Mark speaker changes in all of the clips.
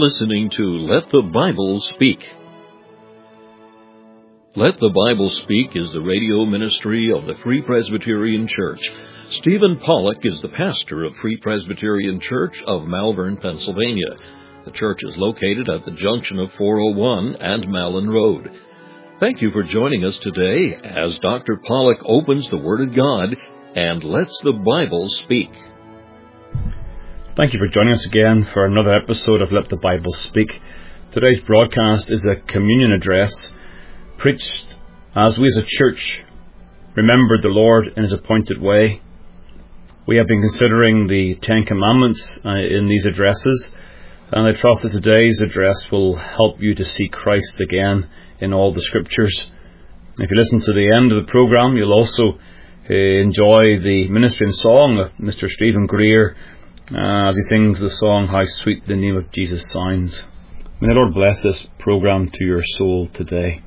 Speaker 1: listening to Let the Bible Speak. Let the Bible Speak is the radio ministry of the Free Presbyterian Church. Stephen Pollock is the pastor of Free Presbyterian Church of Malvern, Pennsylvania. The church is located at the junction of 401 and Malin Road. Thank you for joining us today as Dr. Pollock opens the Word of God and lets the Bible speak.
Speaker 2: Thank you for joining us again for another episode of Let the Bible Speak. Today's broadcast is a communion address preached as we as a church remembered the Lord in His appointed way. We have been considering the Ten Commandments in these addresses, and I trust that today's address will help you to see Christ again in all the Scriptures. If you listen to the end of the programme, you'll also enjoy the ministering song of Mr. Stephen Greer as he sings the song, How Sweet the Name of Jesus Sounds. May the Lord bless this programme to your soul today.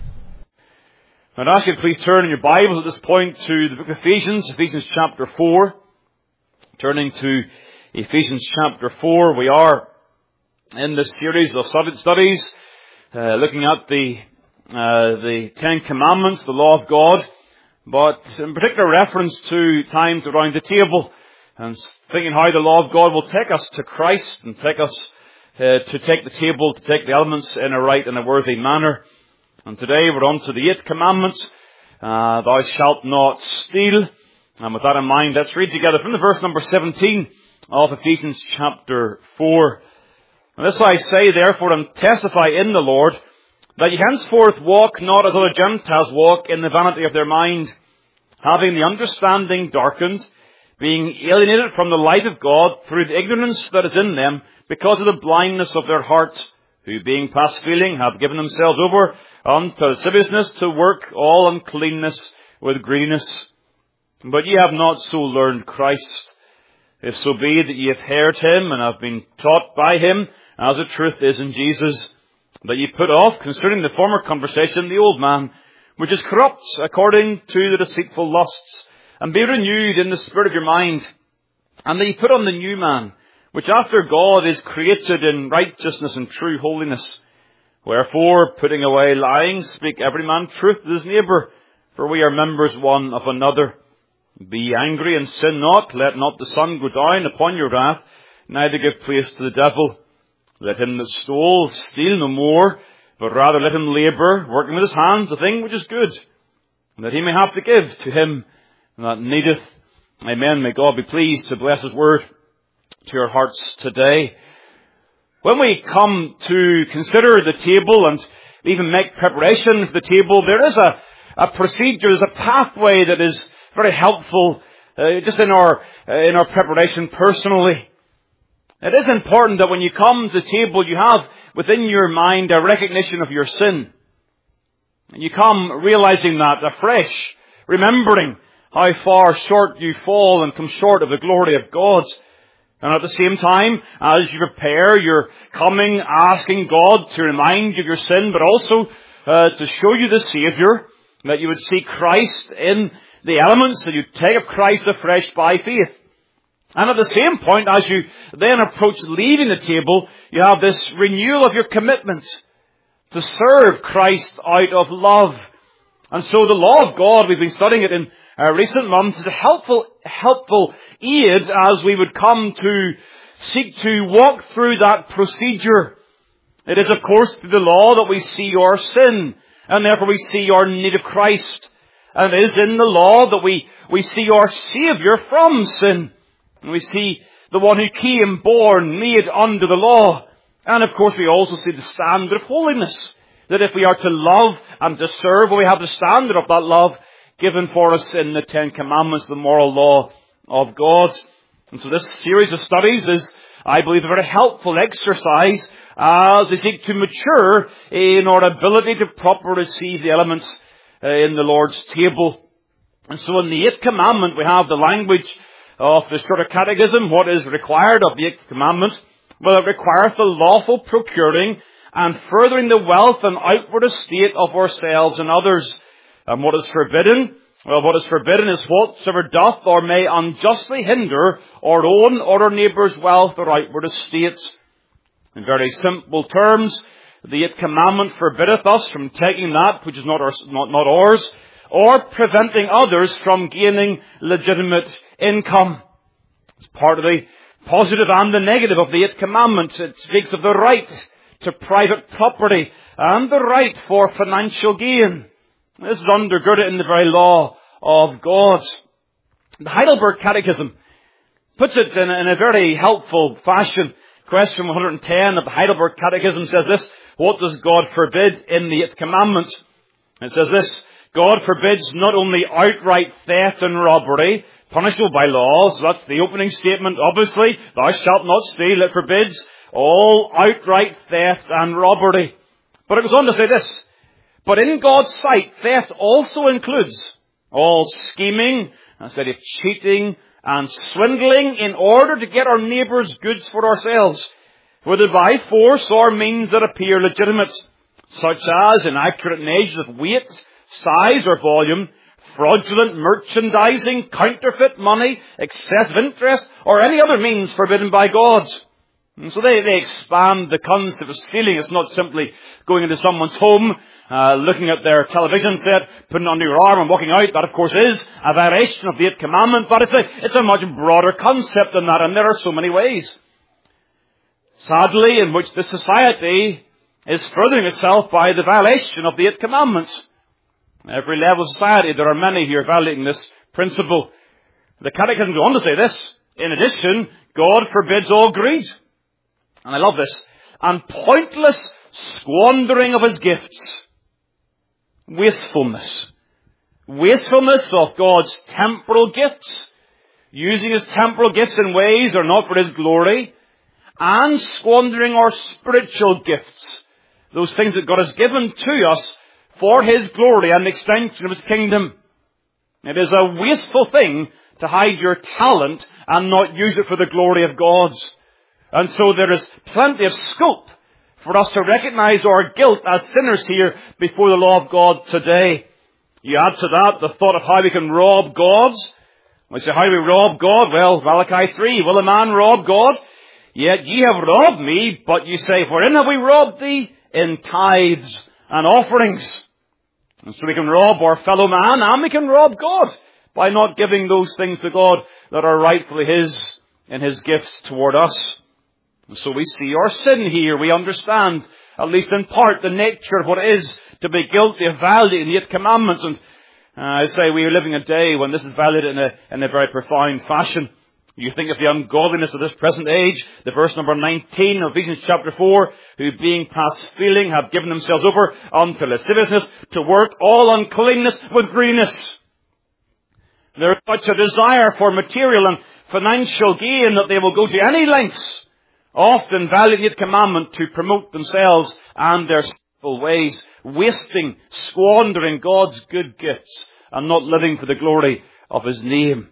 Speaker 3: I'd ask you to please turn in your Bibles at this point to the book of Ephesians, Ephesians chapter 4. Turning to Ephesians chapter 4, we are in this series of studies looking at the Ten Commandments, the law of God, but in particular reference to times around the table, and thinking how the law of God will take us to Christ and take us to take the table, to take the elements in a right and a worthy manner. And today we're on to the 8th commandment, thou shalt not steal. And with that in mind, let's read together from the verse number 17 of Ephesians chapter 4. And this I say, therefore, and testify in the Lord, that ye henceforth walk not as other Gentiles walk in the vanity of their mind, having the understanding darkened, being alienated from the light of God through the ignorance that is in them, because of the blindness of their hearts, who being past feeling have given themselves over unto lasciviousness, to work all uncleanness with greediness. But ye have not so learned Christ, if so be that ye have heard Him and have been taught by Him, as the truth is in Jesus, that ye put off, concerning the former conversation, the old man, which is corrupt according to the deceitful lusts, and be renewed in the spirit of your mind, and that ye put on the new man, which after God is created in righteousness and true holiness. Wherefore, putting away lying, speak every man truth to his neighbour, for we are members one of another. Be angry and sin not, let not the sun go down upon your wrath, neither give place to the devil. Let him that stole steal no more, but rather let him labour, working with his hands the thing which is good, that he may have to give to him that needeth. Amen. May God be pleased to bless His word to your hearts today. When we come to consider the table and even make preparation for the table, there is a procedure, there's a pathway that is very helpful just in our preparation personally. It is important that when you come to the table, you have within your mind a recognition of your sin. And you come realizing that afresh, remembering how far short you fall and come short of the glory of God. And at the same time, as you prepare, you're coming, asking God to remind you of your sin, but also to show you the Saviour, that you would see Christ in the elements, that you take up Christ afresh by faith. And at the same point, as you then approach leaving the table, you have this renewal of your commitment to serve Christ out of love. And so the law of God, we've been studying it in recent months, is a helpful aid as we would come to seek to walk through that procedure. It is, of course, through the law that we see our sin, and therefore we see our need of Christ. And it is in the law that we see our Saviour from sin. And we see the one who came, born, made under the law. And of course we also see the standard of holiness. That if we are to love and to serve, we have the standard of that love given for us in the Ten Commandments, the moral law of God. And so this series of studies is, I believe, a very helpful exercise as we seek to mature in our ability to properly receive the elements in the Lord's table. And so in the 8th commandment, we have the language of the Shorter Catechism. What is required of the 8th commandment? Well, it requires the lawful procuring and furthering the wealth and outward estate of ourselves and others. And what is forbidden? Well, what is forbidden is whatsoever doth or may unjustly hinder our own or our neighbour's wealth or outward estates. In very simple terms, the eighth commandment forbiddeth us from taking that which is not ours, or preventing others from gaining legitimate income. It's part of the positive and the negative of the eighth commandment. It speaks of the right to private property and the right for financial gain. This is undergirded in the very law of God. The Heidelberg Catechism puts it in a very helpful fashion. Question 110 of the Heidelberg Catechism says this: what does God forbid in the eighth commandment? It says this: God forbids not only outright theft and robbery, punishable by law, so that's the opening statement, obviously, thou shalt not steal. It forbids all outright theft and robbery. But it goes on to say this: but in God's sight, theft also includes all scheming, instead of cheating and swindling in order to get our neighbour's goods for ourselves, whether by force or means that appear legitimate, such as inaccurate measures of weight, size or volume, fraudulent merchandising, counterfeit money, excessive interest, or any other means forbidden by God. And so they expand the concept of stealing. It's not simply going into someone's home, looking at their television set, putting it under your arm and walking out. That, of course, is a violation of the eighth commandment, but it's a much broader concept than that, and there are so many ways, sadly, in which this society is furthering itself by the violation of the eighth commandment. Every level of society, there are many here violating this principle. The Catechism goes on to say this: in addition, God forbids all greed. And I love this. And pointless squandering of his gifts. Wastefulness. Wastefulness of God's temporal gifts. Using his temporal gifts in ways that are not for his glory. And squandering our spiritual gifts. Those things that God has given to us for his glory and the extension of his kingdom. It is a wasteful thing to hide your talent and not use it for the glory of God. And so there is plenty of scope for us to recognize our guilt as sinners here before the law of God today. You add to that the thought of how we can rob God. We say, how do we rob God? Well, Malachi 3, will a man rob God? Yet ye have robbed me, but you say, wherein have we robbed thee? In tithes and offerings. And so we can rob our fellow man and we can rob God by not giving those things to God that are rightfully his in his gifts toward us. And so we see our sin here. We understand, at least in part, the nature of what it is to be guilty of violating the eighth commandments. And I say we are living a day when this is violated in a very profound fashion. You think of the ungodliness of this present age, the verse number 19 of Ephesians chapter 4, who being past feeling have given themselves over unto lasciviousness, to work all uncleanness with greediness. There is such a desire for material and financial gain that they will go to any lengths, often violating the commandment, to promote themselves and their sinful ways, wasting, squandering God's good gifts and not living for the glory of his name.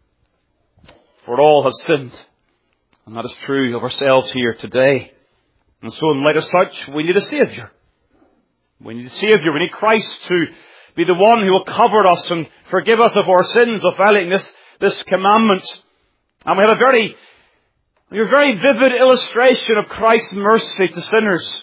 Speaker 3: For all have sinned. And that is true of ourselves here today. And so in light of such, we need a Saviour. We need a Saviour. We need Christ to be the one who will cover us and forgive us of our sins of violating this commandment. And we have a very vivid illustration of Christ's mercy to sinners.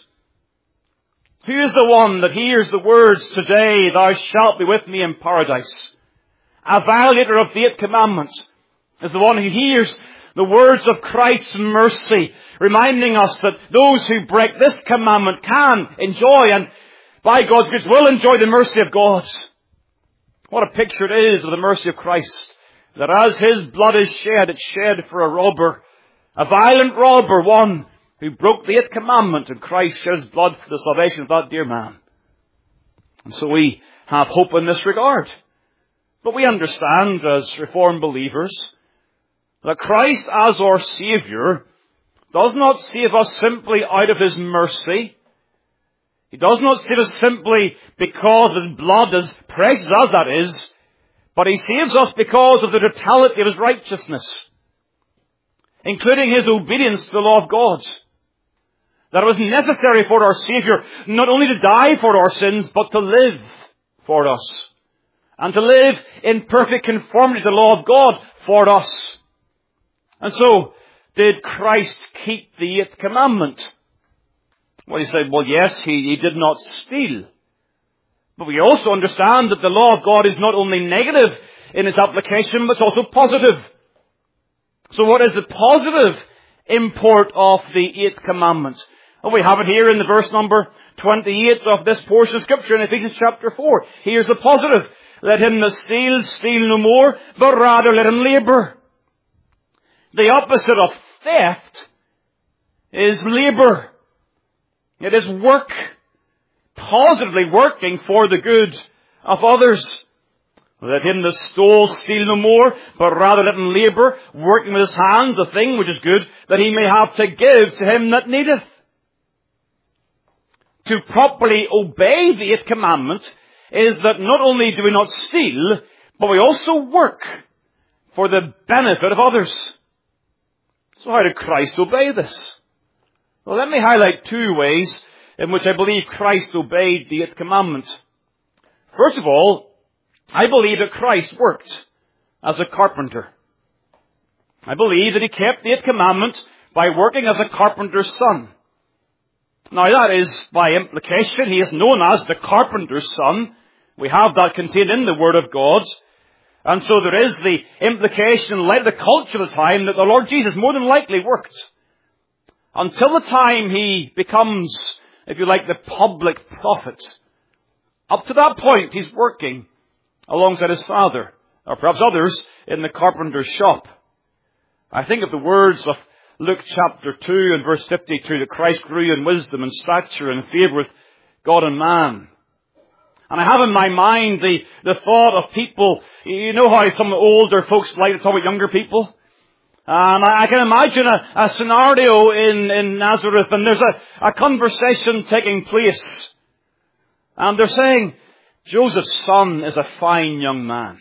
Speaker 3: Who is the one that hears the words, today thou shalt be with me in paradise? A violator of the eighth commandment is the one who hears the words of Christ's mercy, reminding us that those who break this commandment can enjoy, and by God's grace will enjoy, the mercy of God. What a picture it is of the mercy of Christ, that as his blood is shed, it's shed for a robber, a violent robber, one who broke the eighth commandment, and Christ shed his blood for the salvation of that dear man. And so we have hope in this regard. But we understand, as Reformed believers, that Christ as our Saviour does not save us simply out of his mercy. He does not save us simply because his blood, as precious as that is, but he saves us because of the totality of his righteousness, including his obedience to the law of God. That it was necessary for our Saviour not only to die for our sins, but to live for us, and to live in perfect conformity to the law of God for us. And so, did Christ keep the eighth commandment? Well, you say, well, yes, he did not steal. But we also understand that the law of God is not only negative in its application, but it's also positive. So what is the positive import of the 8th commandment? Well, we have it here in the verse number 28 of this portion of Scripture in Ephesians chapter 4. Here's the positive. Let him that steals steal no more, but rather let him labour. The opposite of theft is labour. It is work. Positively working for the good of others. Let him that stole steal no more, but rather let him labour, working with his hands a thing which is good, that he may have to give to him that needeth. To properly obey the 8th commandment is that not only do we not steal, but we also work for the benefit of others. So how did Christ obey this? Well, let me highlight 2 ways in which I believe Christ obeyed the 8th commandment. First of all, I believe that Christ worked as a carpenter. I believe that he kept the 8th commandment by working as a carpenter's son. Now that is by implication. He is known as the carpenter's son. We have that contained in the Word of God. And so there is the implication, like the culture of the time, that the Lord Jesus more than likely worked. Until the time he becomes, if you like, the public prophet. Up to that point, he's working alongside his Father, or perhaps others, in the carpenter's shop. I think of the words of Luke chapter 2 and verse 52, that Christ grew in wisdom and stature and favour with God and man. And I have in my mind the thought of people, you know how some older folks like to talk about younger people? And I can imagine a scenario in Nazareth, and there's a conversation taking place. And they're saying, Joseph's son is a fine young man.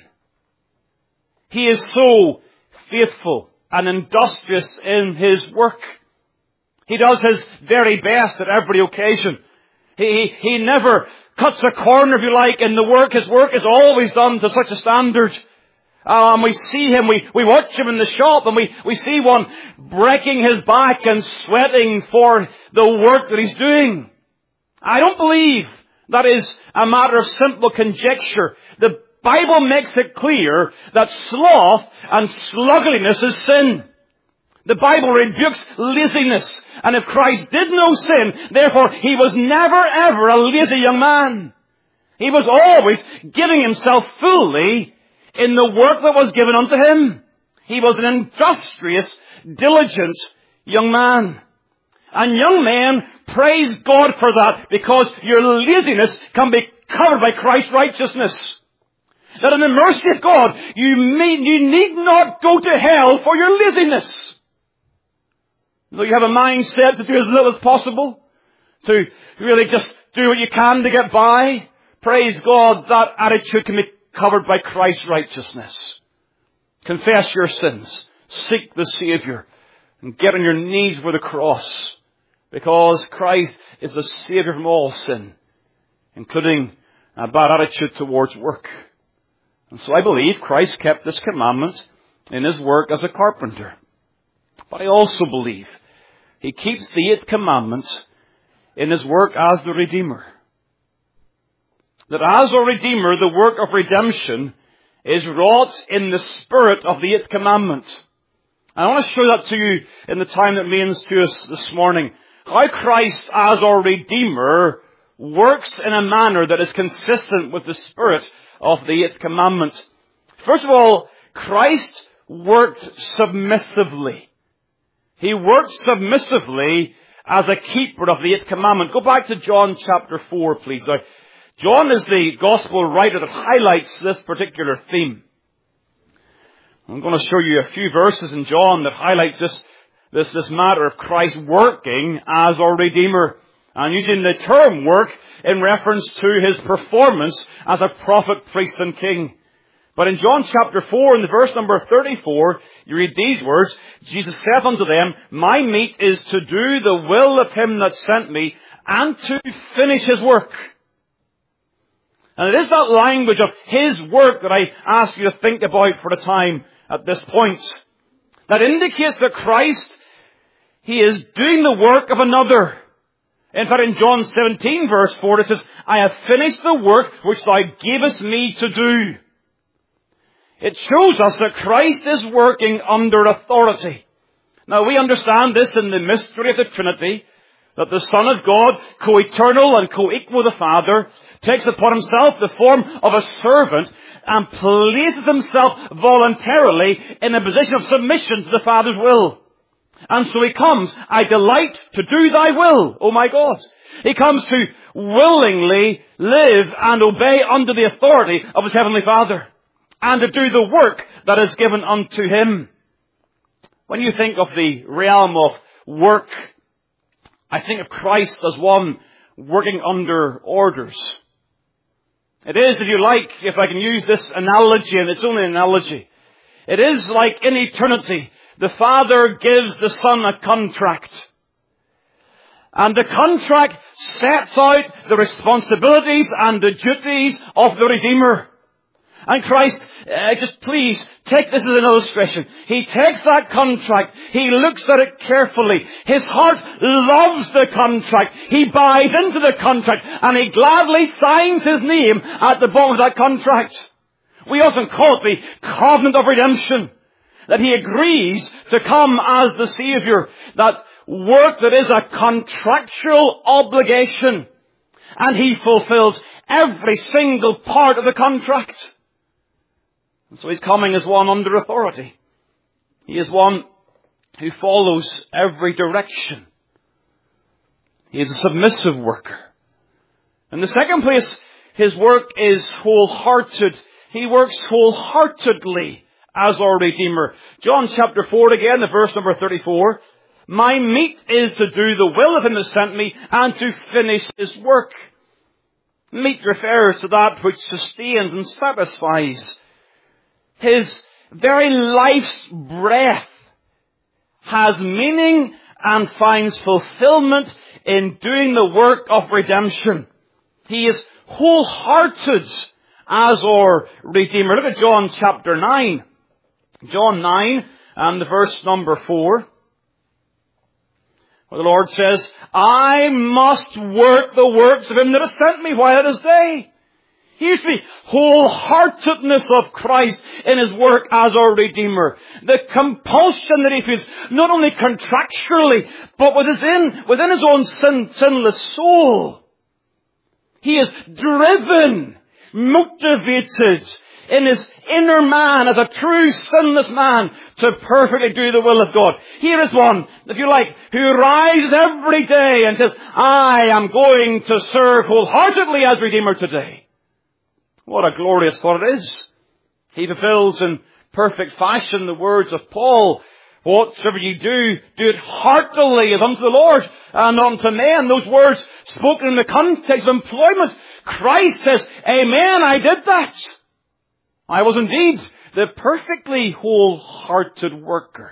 Speaker 3: He is so faithful and industrious in his work. He does his very best at every occasion. He never cuts a corner, if you like, in the work. His work is always done to such a standard. And we see him, we watch him in the shop, and we see one breaking his back and sweating for the work that he's doing. I don't believe that is a matter of simple conjecture. The Bible makes it clear that sloth and sluggardliness is sin. The Bible rebukes laziness. And if Christ did know sin, therefore he was never ever a lazy young man. He was always giving himself fully in the work that was given unto him. He was an industrious, diligent young man. And young men, praise God for that, because your laziness can be covered by Christ's righteousness. That in the mercy of God, you need not go to hell for your laziness. Though you have a mindset to do as little as possible, to really just do what you can to get by, praise God, that attitude can be covered by Christ's righteousness. Confess your sins, seek the Savior, and get on your knees for the cross, because Christ is the Savior from all sin, including a bad attitude towards work. And so I believe Christ kept this commandment in his work as a carpenter. But I also believe he keeps the 8th commandment in his work as the Redeemer. That as a Redeemer, the work of redemption is wrought in the spirit of the 8th commandment. And I want to show that to you in the time that remains to us this morning. How Christ as our Redeemer works in a manner that is consistent with the spirit of the 8th commandment. First of all, Christ worked submissively. He worked submissively as a keeper of the 8th commandment. Go back to John chapter 4, please. Now, John is the gospel writer that highlights this particular theme. I'm going to show you a few verses in John that highlights this matter of Christ working as our Redeemer, and using the term work in reference to his performance as a prophet, priest, and king. But in John chapter 4, in the verse number 34, you read these words, Jesus saith unto them, My meat is to do the will of him that sent me, and to finish his work. And it is that language of his work that I ask you to think about for a time at this point. That indicates that Christ, he is doing the work of another. In fact, in John 17 verse 4 it says, I have finished the work which thou gavest me to do. It shows us that Christ is working under authority. Now we understand this in the mystery of the Trinity, that the Son of God, co-eternal and co-equal with the Father, takes upon himself the form of a servant and places himself voluntarily in a position of submission to the Father's will. And so he comes, I delight to do thy will, O my God. He comes to willingly live and obey under the authority of his heavenly Father, and to do the work that is given unto him. When you think of the realm of work, I think of Christ as one working under orders. It is, if you like, if I can use this analogy, and it's only an analogy, it is like in eternity, the Father gives the Son a contract. And the contract sets out the responsibilities and the duties of the Redeemer. And Christ, just please, take this as an illustration. He takes that contract. He looks at it carefully. His heart loves the contract. He buys into the contract. And he gladly signs his name at the bottom of that contract. We often call it the covenant of redemption. That he agrees to come as the Savior. That work that is a contractual obligation. And he fulfills every single part of the contract. And so he's coming as one under authority. He is one who follows every direction. He is a submissive worker. In the second place, his work is wholehearted. He works wholeheartedly as our Redeemer. John chapter 4 again, the verse number 34. My meat is to do the will of him that sent me and to finish his work. Meat refers to that which sustains and satisfies. His very life's breath has meaning and finds fulfillment in doing the work of redemption. He is wholehearted as our Redeemer. Look at John chapter 9. John 9 and the verse number 4. Where the Lord says, I must work the works of him that has sent me while it is day. Here's the wholeheartedness of Christ in his work as our Redeemer. The compulsion that he feels, not only contractually, but within his own sinless soul. He is driven, motivated in his inner man as a true sinless man to perfectly do the will of God. Here is one, if you like, who rises every day and says, I am going to serve wholeheartedly as Redeemer today. What a glorious thought it is. He fulfills in perfect fashion the words of Paul. Whatsoever you do, do it heartily as unto the Lord and unto men. Those words spoken in the context of employment. Christ says, Amen, I did that. I was indeed the perfectly wholehearted worker.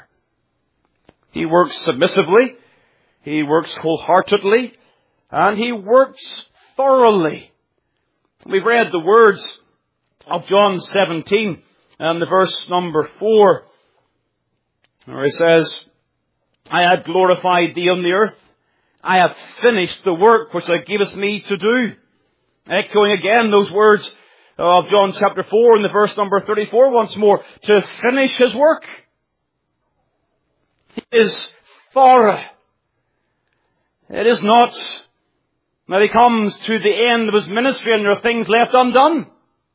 Speaker 3: He works submissively. He works wholeheartedly. And he works thoroughly. We've read the words of John 17 and the verse number 4, where it says, I have glorified thee on the earth. I have finished the work which thou gavest me to do. Echoing again those words of John chapter 4 and the verse number 34 once more, to finish his work. He is thorough. It is not that he comes to the end of his ministry and there are things left undone.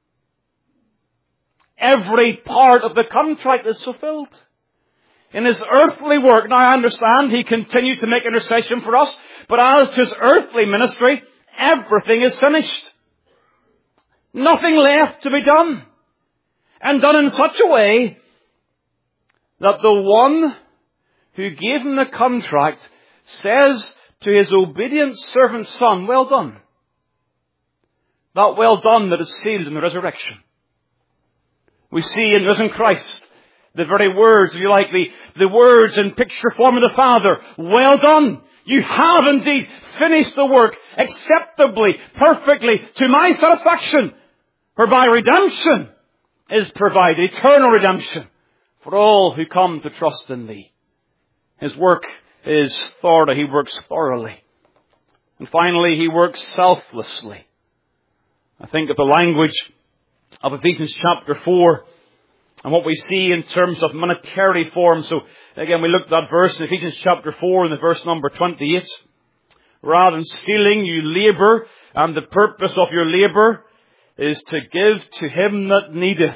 Speaker 3: Every part of the contract is fulfilled. In his earthly work, now I understand he continues to make intercession for us, but as to his earthly ministry, everything is finished. Nothing left to be done. And done in such a way that the one who gave him the contract says to his obedient servant son, well done. That well done that is sealed in the resurrection. We see in risen Christ the very words, if you like, the words in picture form of the Father. Well done. You have indeed finished the work acceptably, perfectly, to my satisfaction, whereby redemption is provided, eternal redemption, for all who come to trust in thee. His work is thorough. He works thoroughly. And finally, he works selflessly. I think of the language of Ephesians chapter 4 and what we see in terms of monetary form. So again, we looked at that verse in Ephesians chapter 4 and the verse number 28. Rather than stealing, you labour, and the purpose of your labour is to give to him that needeth.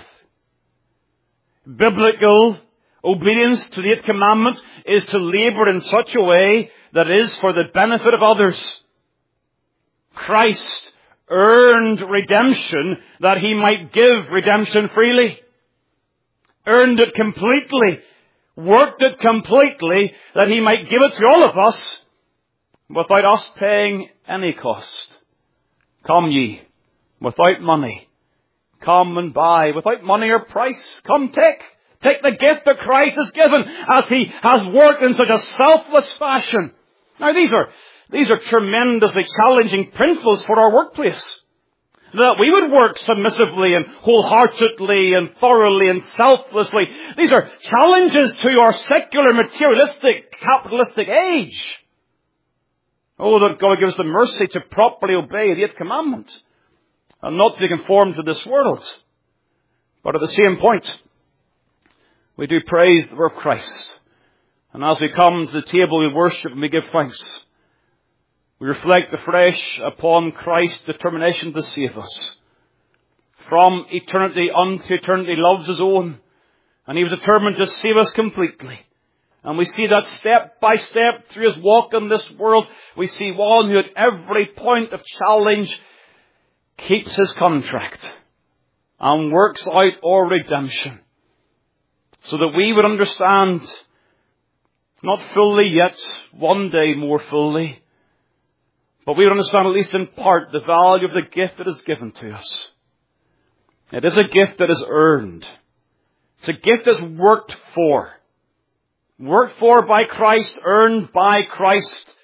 Speaker 3: Biblical obedience to the Eighth Commandment is to labour in such a way that is for the benefit of others. Christ earned redemption that he might give redemption freely. Earned it completely. Worked it completely that he might give it to all of us without us paying any cost. Come ye, without money. Come and buy, without money or price. Come take. Take the gift that Christ has given as he has worked in such a selfless fashion. Now these are tremendously challenging principles for our workplace. That we would work submissively and wholeheartedly and thoroughly and selflessly. These are challenges to our secular, materialistic, capitalistic age. Oh, that God gives us the mercy to properly obey the Eighth Commandment and not to be conformed to this world. But at the same point, we do praise the work of Christ. And as we come to the table, we worship and we give thanks. We reflect afresh upon Christ's determination to save us. From eternity unto eternity loves his own. And he was determined to save us completely. And we see that step by step through his walk in this world. We see one who at every point of challenge keeps his contract and works out our redemption. So that we would understand, not fully yet, one day more fully, but we would understand at least in part the value of the gift that is given to us. It is a gift that is earned. It's a gift that's worked for. Worked for by Christ, earned by Christ.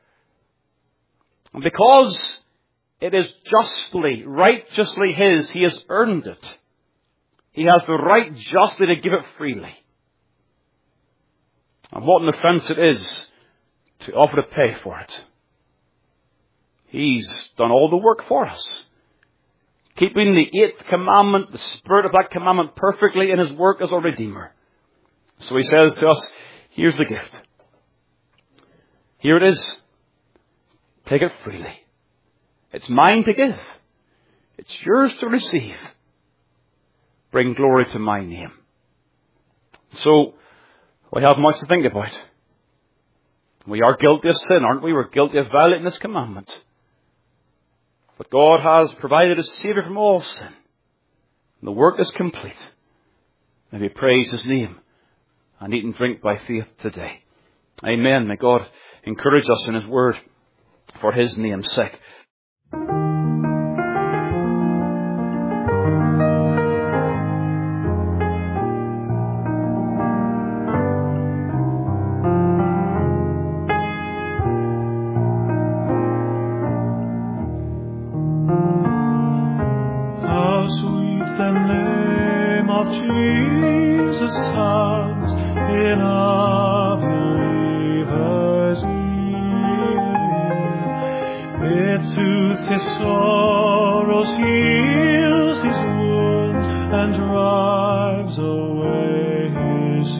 Speaker 3: And because it is justly, righteously his, he has earned it. He has the right justly to give it freely. And what an offence it is to offer to pay for it. He's done all the work for us. Keeping the Eighth Commandment, the spirit of that commandment perfectly in his work as a Redeemer. So he says to us, here's the gift. Here it is. Take it freely. It's mine to give. It's yours to receive. Bring glory to my name. So, we have much to think about. We are guilty of sin, aren't we? We're guilty of violating this commandment. But God has provided a Saviour from all sin. And the work is complete. May we praise his name and eat and drink by faith today. Amen. May God encourage us in his word for his name's sake.
Speaker 4: His sorrows heals his wounds and drives away his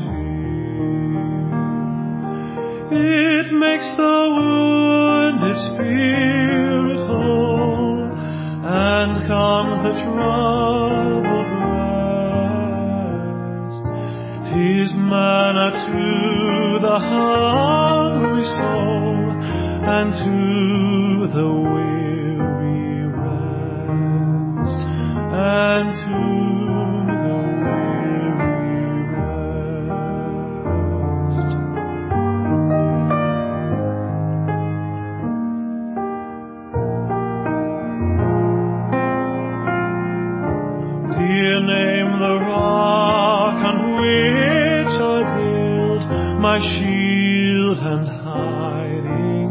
Speaker 4: fear. It makes the wounded spirit whole and calms the troubled breast. 'Tis manna to the hungry soul and to the weary rest, and to the weary rest. Dear name the rock on which I build my shield and hiding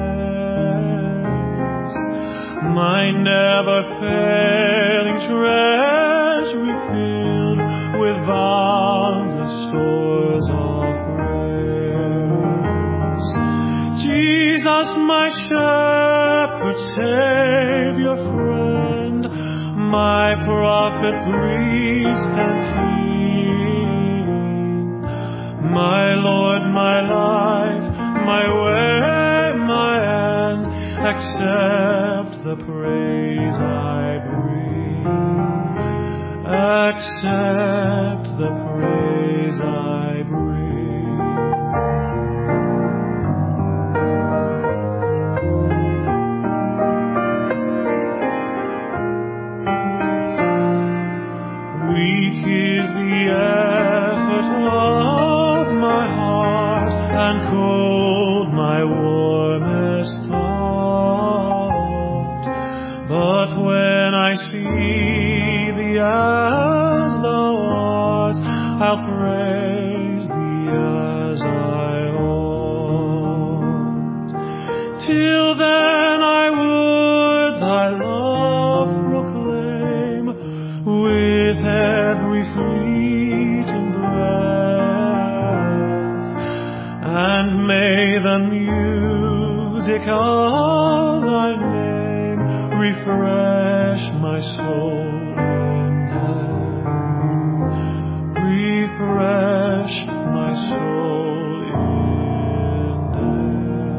Speaker 4: place, my never-failing treasury filled with boundless stores of grace. Jesus, my shepherd, good Savior, friend, my prophet, priest, and king, my Lord, my life, my way, my end, accept the praise I bring, accept the praise I bring. Weak is the effort of my heart, and cold my warmest thought. But when I see thee as thou art, I'll praise thee as I ought. Till then I would thy love proclaim with every fleeting breath, and may the music of thy name refresh my soul in death, refresh my soul in death.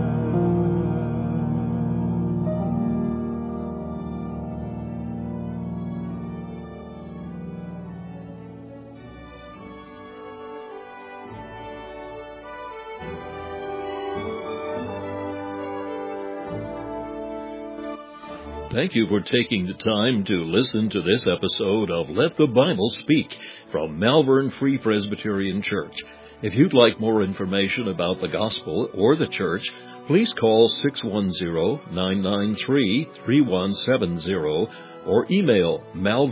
Speaker 1: Thank you for taking the time to listen to this episode of Let the Bible Speak from Malvern Free Presbyterian Church. If you'd like more information about the gospel or the church, please call 610-993-3170 or email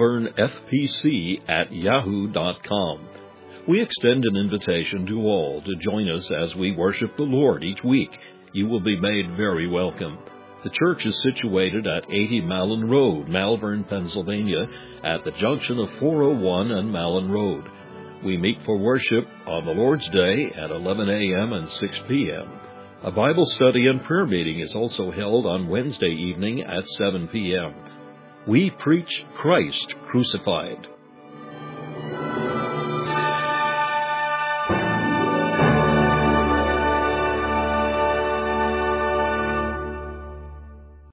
Speaker 1: malvernfpc@yahoo.com. We extend an invitation to all to join us as we worship the Lord each week. You will be made very welcome. The church is situated at 80 Malin Road, Malvern, Pennsylvania, at the junction of 401 and Malin Road. We meet for worship on the Lord's Day at 11 a.m. and 6 p.m. A Bible study and prayer meeting is also held on Wednesday evening at 7 p.m. We preach Christ crucified.